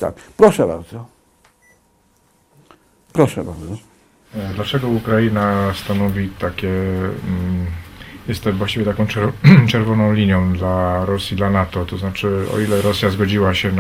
tak. Proszę bardzo. Proszę bardzo. Dlaczego Ukraina stanowi takie, jest to właściwie taką czerwoną linią dla Rosji, dla NATO? To znaczy, o ile Rosja zgodziła się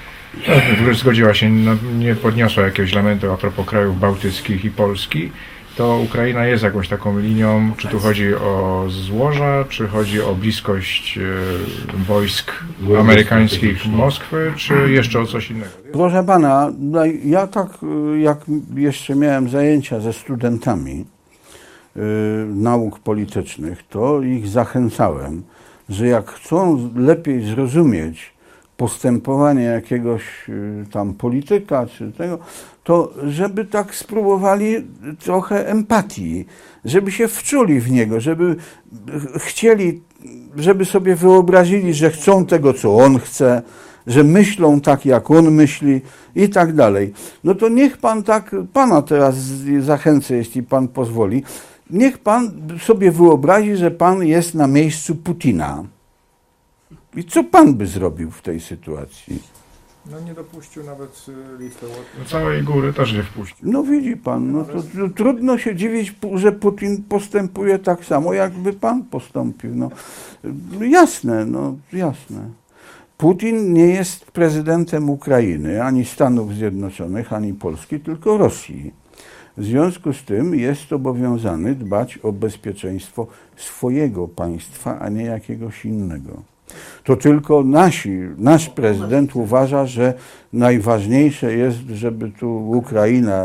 nie podniosła jakiegoś lamentu a propos krajów bałtyckich i Polski, to Ukraina jest jakąś taką linią, czy tu chodzi o złoża, czy chodzi o bliskość wojsk amerykańskich Moskwy, czy jeszcze o coś innego? Proszę pana, ja tak jak jeszcze miałem zajęcia ze studentami nauk politycznych, to ich zachęcałem, że jak chcą lepiej zrozumieć postępowanie jakiegoś tam polityka czy tego, to żeby tak spróbowali trochę empatii, żeby się wczuli w niego, żeby chcieli, żeby sobie wyobrazili, że chcą tego, co on chce, że myślą tak, jak on myśli i tak dalej. No to niech pan tak, pana teraz zachęcę, jeśli pan pozwoli, niech pan sobie wyobrazi, że pan jest na miejscu Putina. I co pan by zrobił w tej sytuacji? No nie dopuścił nawet Litwy. Całej góry też nie wpuścił. No widzi pan, no to trudno się dziwić, że Putin postępuje tak samo, jakby pan postąpił. No jasne, no jasne. Putin nie jest prezydentem Ukrainy, ani Stanów Zjednoczonych, ani Polski, tylko Rosji. W związku z tym jest obowiązany dbać o bezpieczeństwo swojego państwa, a nie jakiegoś innego. To tylko nasz prezydent uważa, że najważniejsze jest, żeby tu Ukraina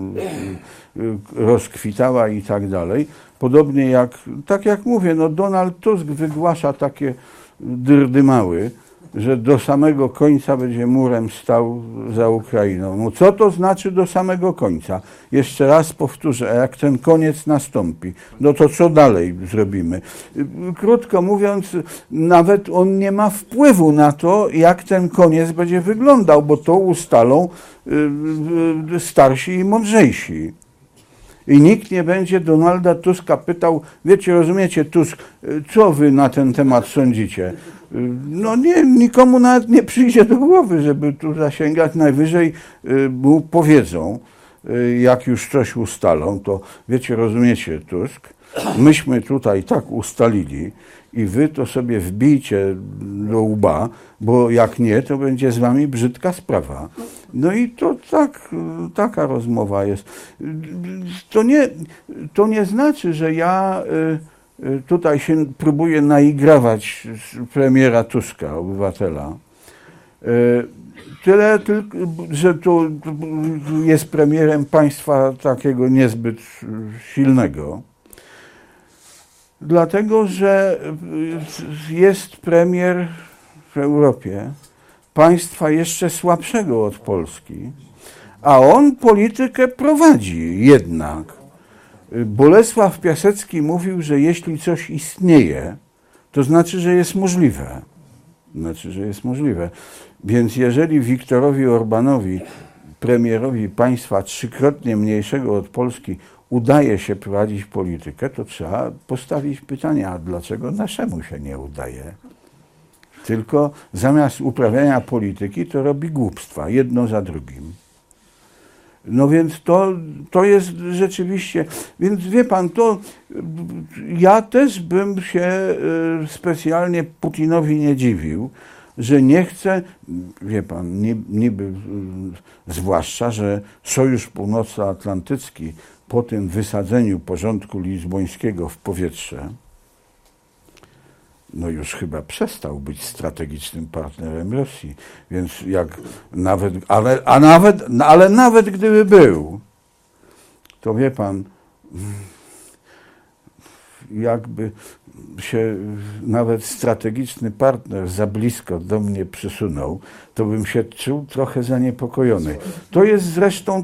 rozkwitała i tak dalej. Podobnie tak jak mówię, no Donald Tusk wygłasza takie dyrdymały, że do samego końca będzie murem stał za Ukrainą. No co to znaczy do samego końca? Jeszcze raz powtórzę, a jak ten koniec nastąpi, no to co dalej zrobimy? Krótko mówiąc, nawet on nie ma wpływu na to, jak ten koniec będzie wyglądał, bo to ustalą starsi i mądrzejsi. I nikt nie będzie Donalda Tuska pytał, wiecie, rozumiecie, Tusk, co wy na ten temat sądzicie? No nie, nikomu nawet nie przyjdzie do głowy, żeby tu zasięgać. Najwyżej mu powiedzą, jak już coś ustalą, to wiecie, rozumiecie, Tusk, myśmy tutaj tak ustalili i wy to sobie wbijcie do łba, bo jak nie, to będzie z wami brzydka sprawa. No i to taka rozmowa jest. To nie znaczy, że ja tutaj się próbuję naigrawać premiera Tuska, obywatela. Tyle tylko, że tu jest premierem państwa takiego niezbyt silnego. Dlatego, że jest premier w Europie państwa jeszcze słabszego od Polski, a on politykę prowadzi jednak. Bolesław Piasecki mówił, że jeśli coś istnieje, to znaczy, że jest możliwe. Więc jeżeli Viktorowi Orbánowi, premierowi państwa trzykrotnie mniejszego od Polski, udaje się prowadzić politykę, to trzeba postawić pytanie, a dlaczego naszemu się nie udaje? Tylko zamiast uprawiania polityki, to robi głupstwa, jedno za drugim. No więc to jest rzeczywiście, więc wie pan, ja też bym się specjalnie Putinowi nie dziwił, że nie chce, wie pan, niby, zwłaszcza, że Sojusz Północnoatlantycki po tym wysadzeniu porządku lizbońskiego w powietrze, no już chyba przestał być strategicznym partnerem Rosji. Więc ale nawet gdyby był, to wie pan, jakby się nawet strategiczny partner za blisko do mnie przysunął, to bym się czuł trochę zaniepokojony. To jest zresztą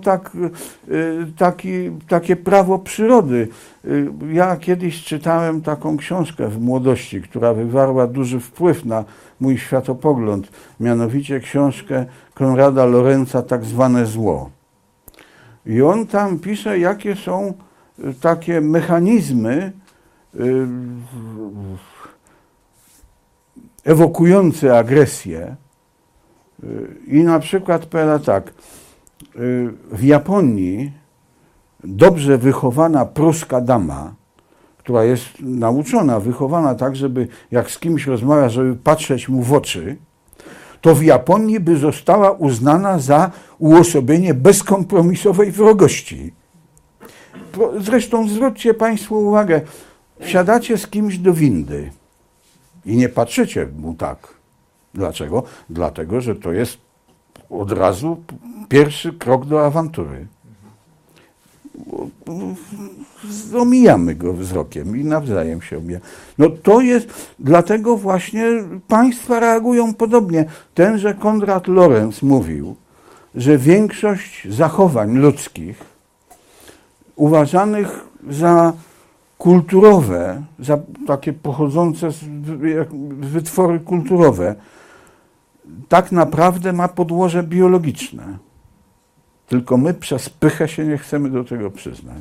takie prawo przyrody. Ja kiedyś czytałem taką książkę w młodości, która wywarła duży wpływ na mój światopogląd, mianowicie książkę Konrada Lorenza Tak zwane zło. I on tam pisze, jakie są takie mechanizmy ewokujące agresję I na przykład powiada tak, w Japonii dobrze wychowana pruska dama, która jest nauczona, wychowana tak, żeby jak z kimś rozmawia, żeby patrzeć mu w oczy, to w Japonii by została uznana za uosobienie bezkompromisowej wrogości. Zresztą zwróćcie Państwo uwagę, wsiadacie z kimś do windy i nie patrzycie mu tak. Dlaczego? Dlatego, że to jest od razu pierwszy krok do awantury. Omijamy go wzrokiem i nawzajem się omijamy. No to jest, dlatego właśnie państwa reagują podobnie. Tenże Konrad Lorenz mówił, że większość zachowań ludzkich uważanych za kulturowe, za takie pochodzące z wytwory kulturowe, tak naprawdę ma podłoże biologiczne. Tylko my przez pychę się nie chcemy do tego przyznać.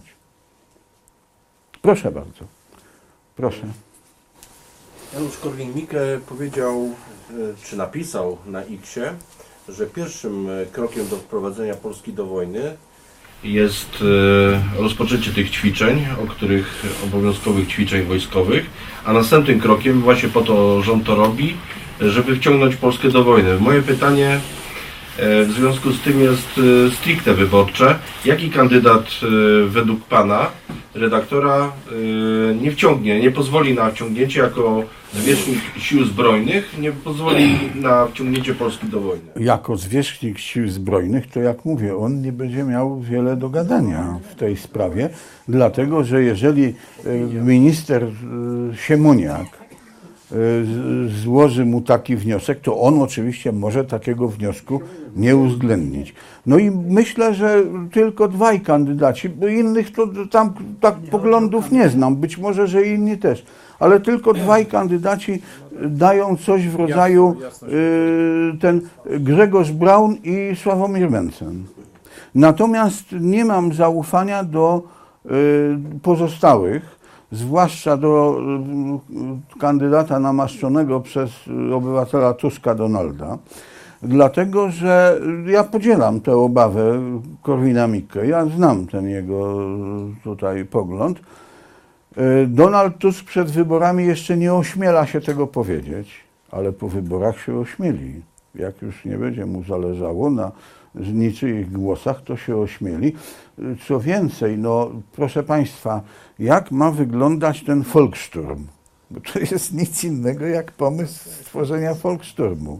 Proszę bardzo. Proszę. Janusz Korwin-Mikke powiedział, czy napisał na X-ie, że pierwszym krokiem do wprowadzenia Polski do wojny jest rozpoczęcie tych ćwiczeń, obowiązkowych ćwiczeń wojskowych, a następnym krokiem, właśnie po to rząd to robi, żeby wciągnąć Polskę do wojny. Moje pytanie w związku z tym jest stricte wyborcze. Jaki kandydat według Pana, redaktora, nie pozwoli na wciągnięcie jako zwierzchnik sił zbrojnych, nie pozwoli na wciągnięcie Polski do wojny? Jako zwierzchnik sił zbrojnych, to jak mówię, on nie będzie miał wiele do gadania w tej sprawie, dlatego że jeżeli minister Siemoniak złoży mu taki wniosek, to on oczywiście może takiego wniosku nie uwzględnić. No i myślę, że tylko dwaj kandydaci, bo innych to tam tak poglądów nie znam, być może, że inni też, ale tylko dwaj kandydaci dają coś w rodzaju ten Grzegorz Braun i Sławomir Mencen. Natomiast nie mam zaufania do pozostałych, zwłaszcza do kandydata namaszczonego przez obywatela Tuska Donalda, dlatego że ja podzielam tę obawę Korwina-Mikke. Ja znam ten jego tutaj pogląd. Donald Tusk przed wyborami jeszcze nie ośmiela się tego powiedzieć, ale po wyborach się ośmieli. Jak już nie będzie mu zależało na niczyich głosach, to się ośmieli. Co więcej, no proszę Państwa, jak ma wyglądać ten Volkssturm? Bo to jest nic innego jak pomysł stworzenia Volkssturmu.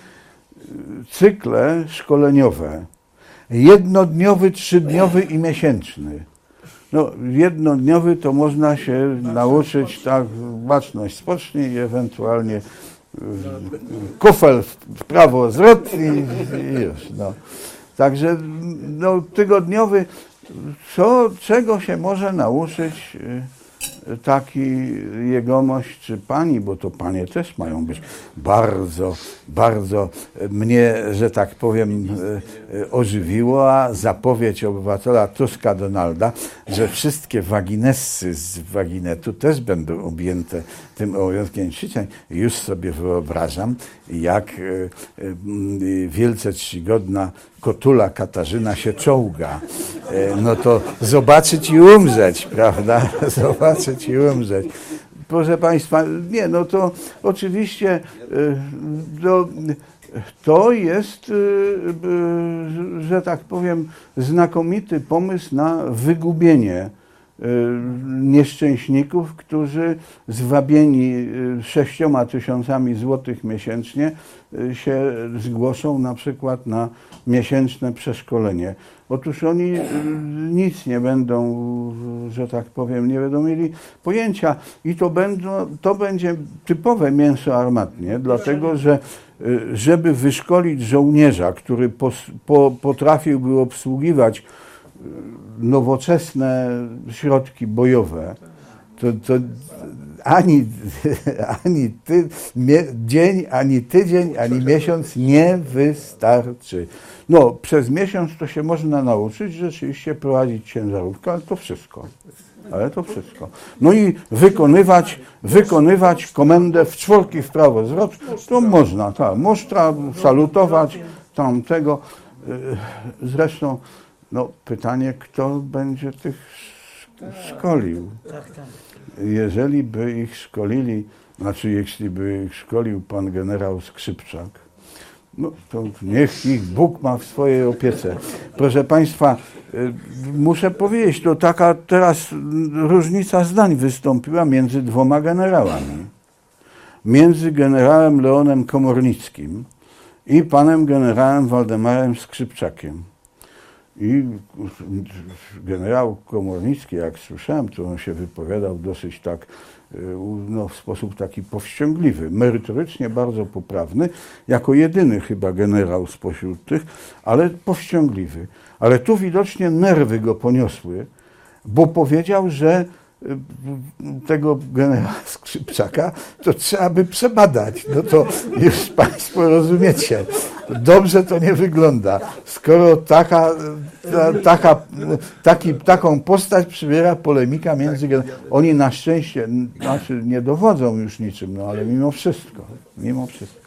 Cykle szkoleniowe, jednodniowy, trzydniowy i miesięczny. No, jednodniowy to można się nauczyć, tak, baczność spocznij i ewentualnie kufel w prawo zwrot i już. No. Także no, tygodniowy, czego się może nauczyć taki jegomość czy pani, bo to panie też mają być bardzo, bardzo mnie, że tak powiem, ożywiła zapowiedź obywatela Tuska Donalda, że wszystkie waginessy z waginetu też będą objęte tym obowiązkiem ćwiczeń. Już sobie wyobrażam, jak wielce czcigodna kotula Katarzyna się czołga. No to zobaczyć i umrzeć, prawda? Zobaczyć i umrzeć. Proszę Państwa, nie, no to oczywiście to jest, że tak powiem, znakomity pomysł na wygubienie nieszczęśników, którzy zwabieni 6 000 złotych miesięcznie się zgłoszą na przykład na miesięczne przeszkolenie. Otóż oni nic nie będą, że tak powiem, nie będą mieli pojęcia i to będzie typowe mięso armatnie, dlatego że żeby wyszkolić żołnierza, który potrafiłby obsługiwać nowoczesne środki bojowe, to ani dzień, ani tydzień, ani miesiąc nie wystarczy. No, przez miesiąc to się można nauczyć rzeczywiście prowadzić ciężarówkę, ale to wszystko. Ale to wszystko. No i wykonywać komendę w czworki w prawo zwrot, to można, tak. Można salutować tamtego. Zresztą, no pytanie, kto będzie tych szkolił? Jeżeli by ich szkolili, znaczy jeśli by ich szkolił pan generał Skrzypczak, no to niech ich Bóg ma w swojej opiece. Proszę Państwa, muszę powiedzieć, to taka teraz różnica zdań wystąpiła między dwoma generałami. Między generałem Leonem Komornickim i panem generałem Waldemarem Skrzypczakiem. I generał Komornicki, jak słyszałem, to on się wypowiadał dosyć tak, no, w sposób taki powściągliwy, merytorycznie bardzo poprawny, jako jedyny chyba generał spośród tych, ale powściągliwy. Ale tu widocznie nerwy go poniosły, bo powiedział, że tego generała Skrzypczaka to trzeba by przebadać. No to już Państwo rozumiecie. Dobrze to nie wygląda. Skoro taką postać przybiera polemika między generałami. Oni na szczęście, znaczy nie dowodzą już niczym, no ale mimo wszystko.